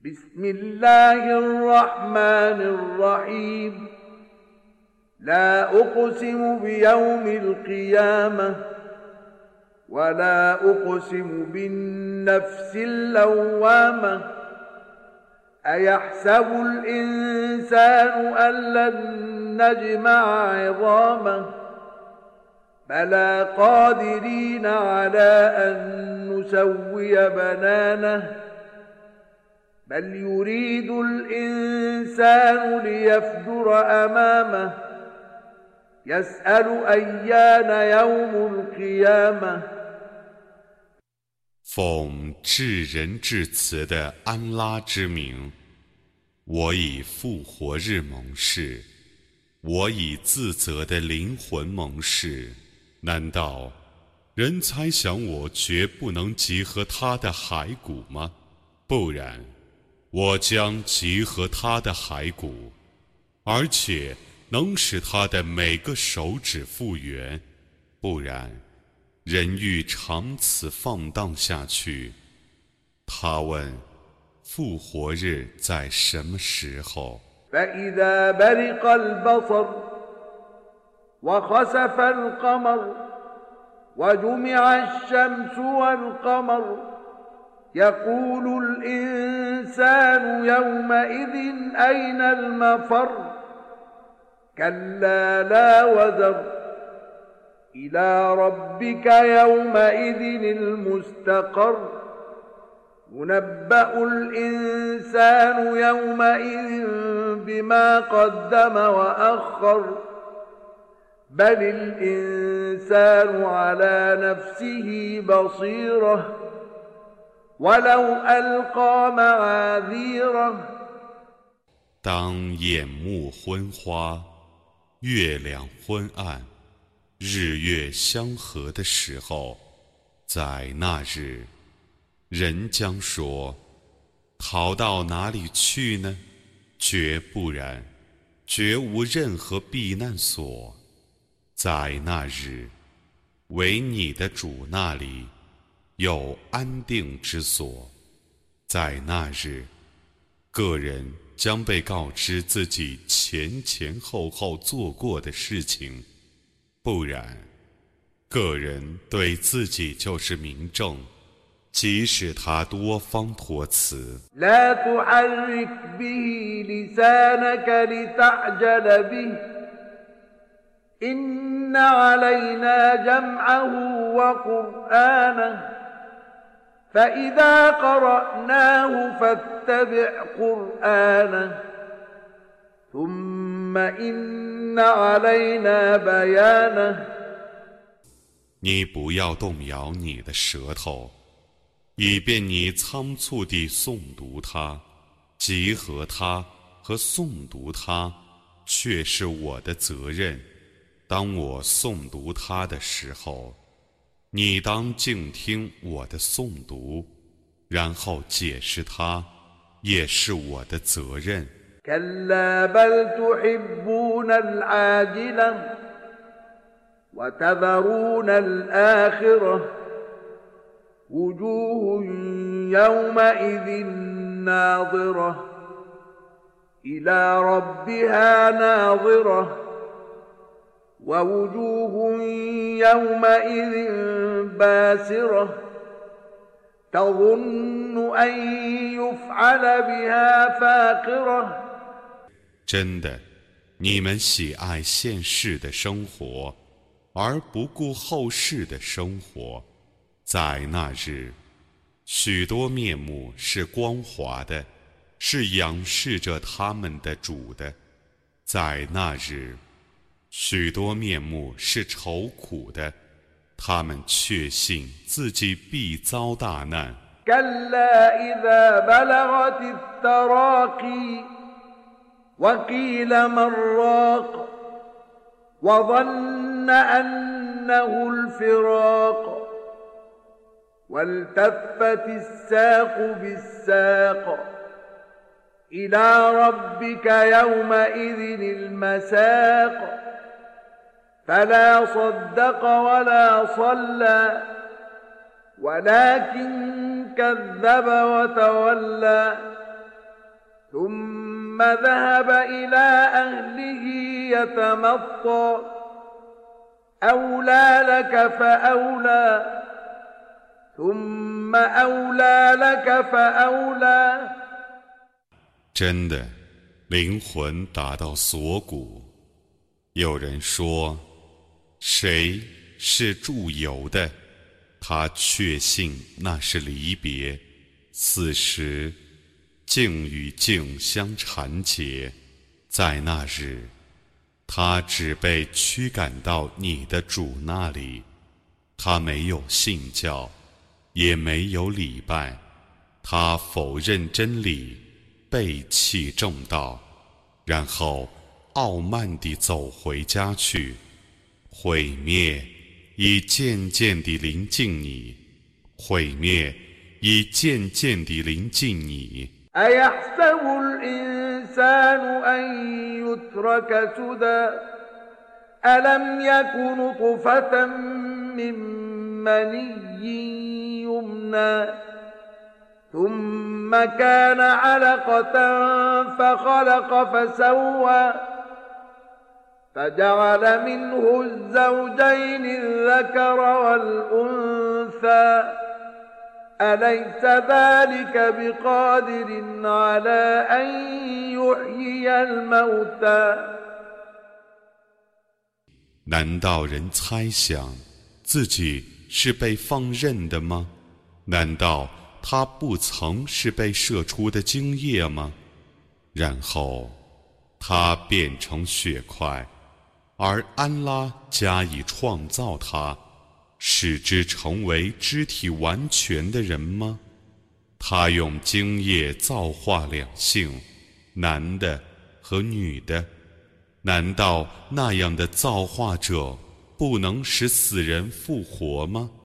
بسم الله الرحمن الرحيم لا أقسم بيوم القيامة ولا أقسم بالنفس اللوامة أيحسب الإنسان أن لن نجمع عظامه بلى قادرين على أن نسوي بنانه بل يريد الإنسان ليفجر أمامه يسأل أيان يوم القيامة 奉至仁至慈的安拉之名，我以复活日盟誓，我以自责的灵魂盟誓。难道人猜想我绝不能集合他的骸骨吗？不然，我将集合他的骸骨，而且能使他的每个手指复原。不然，人欲长此放荡下去。他问：复活日在什么时候？ فإذا برق البصر وخسف القمر وجمع الشمس والقمر يقول الإنسان يومئذ أين المفر كلا لا وزر إلى ربك يومئذ المستقر ينبأ الإنسان يومئذ بما قدم وأخر بل الإنسان على نفسه بصيرة ولو ألقى معاذيره 当眼目昏花，月亮昏暗，日月相合的时候，在那日，人将说：逃到哪里去呢？绝不然，绝无任何避难所。在那日，唯你的主那里有安定之所。在那日，个人将被告知自己前前后后做过的事情，不然，个人对自己就是明证，即使他多方托辞。 لا تحرك به لسانك لتعجل به إن علينا جمعه وقرآنه فإذا قرأناه فاتبع قرآنه ثم إن علينا بيانه 你不要动摇你的舌头，以便你仓促地诵读它，集合它和诵读它，却是我的责任。当我诵读它的时候，你当静听我的诵读，然后解释它，也是我的责任。 كلا بل تحبون العاجلة وتذرون الآخرة وجوه يومئذ ناظرة إلى ربها ناظرة ووجوه يومئذ باسرة تظن أن يفعل بها فاقرة 真的，你们喜爱现世的生活，而不顾后世的生活。在那日，许多面目是光滑的，是仰视着他们的主的。在那日，许多面目是愁苦的，他们确信自己必遭大难。 كلا إذا بلغت التراقي وقيل من راق وظن أنه الفراق والتفت الساق بالساق إلى ربك يومئذ المساق فلا صدق ولا صلى ولكن كذب وتولى ثم ذهب إلى أهله يتمطى أولى لك فأولى ثم أولى لك فأولى 真的，灵魂达到锁骨。有人说，谁是驻游的？他确信那是离别，此时境与境相缠结。在那日，他只被驱赶到你的主那里，他没有信教，也没有礼拜，他否认真理，背弃正道，然后傲慢地走回家去。毁灭已渐渐地临近你，毁灭已渐渐地临近你。 أيحسب الإنسان أن يترك سدى ألم يك نطفة من مني يمنى ثم كان علقة فخلق فسوى فجعل منه الزوجين الذكر والأنثى أليس ذلك بقادر على أن يحيي الموتى 难道人猜想自己是被放任的吗？难道他不曾是被射出的精液吗？然后他变成血块，而安拉加以创造他，使之成为肢体完全的人吗？他用精液造化两性，男的和女的，难道那样的造化者不能使死人复活吗？